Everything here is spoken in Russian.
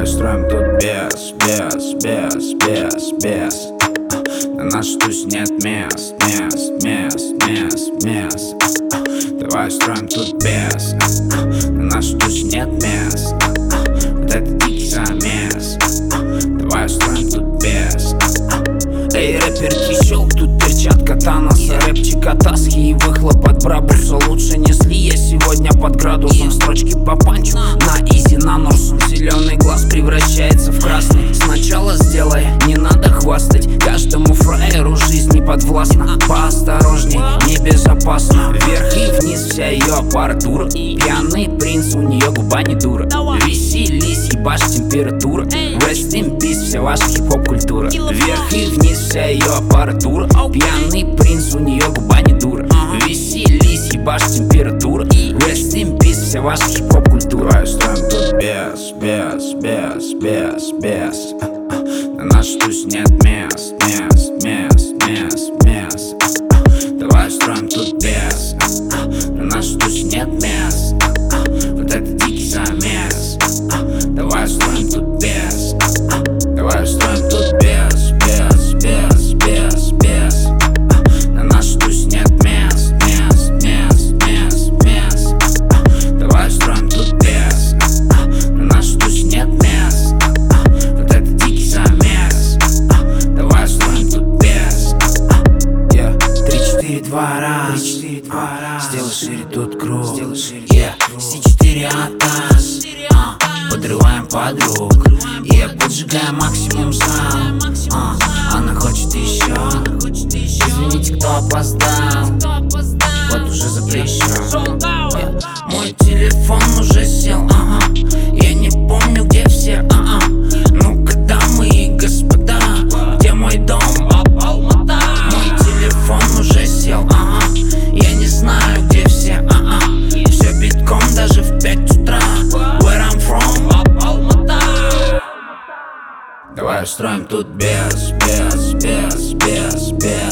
Давай устроим тут без. На нашей тусе нет мест. Давай устроим тут без. На нашей тусе нет мест. Вот это дикий замес. Давай устроим тут без. Эй, рэперки, щелк, тут перчатка Таноса, рэпчик от Аски и выхлоп от Брабуса. Лучше несли я сегодня под градусом. Строчки по панчу, на изи, на носу. Зеленый глаз превращается в красный. Сначала сделай, не надо хвастать. Каждому фраеру жизнь не подвластна. Поосторожней, небезопасно. Вверх и вниз вся ее аппаратура. Пьяный принц, у нее губа не дура. Веселись, ебашь температура. Rest in peace, вся ваша хип-хоп культура. Вверх и вниз вся ее аппаратура. Пьяный принц, у нее губа не дура. Веселись, ебашь температура. Rest in peace, вся ваша хип-хоп культура. Давай устроим тут без. На нашей тусе нет мест. Давай устроим тут без. На нашей тусе нет мест. Вот это дикий замес. Давай устроим тут без. Давай устроим тут без. На нашей тусе нет мест. Давай устроим тут без. На нашей тусе нет мест. Вот это дикий замес. Давай устроим тут без. 3-4 двора. Сделай шире тут круг. C4 атас. Подрываем подруг. Поджигаем максимум зал. Она хочет еще. Извините, кто опоздал. Вот уже запрещен. Мой телефон уже сел. Я не помню, где все. Ну-ка, дамы и господа, где мой дом? Мой телефон уже сел. Я не знаю, где все. Все битком даже в 5 утра. Where I'm from? Давай устроим тут без.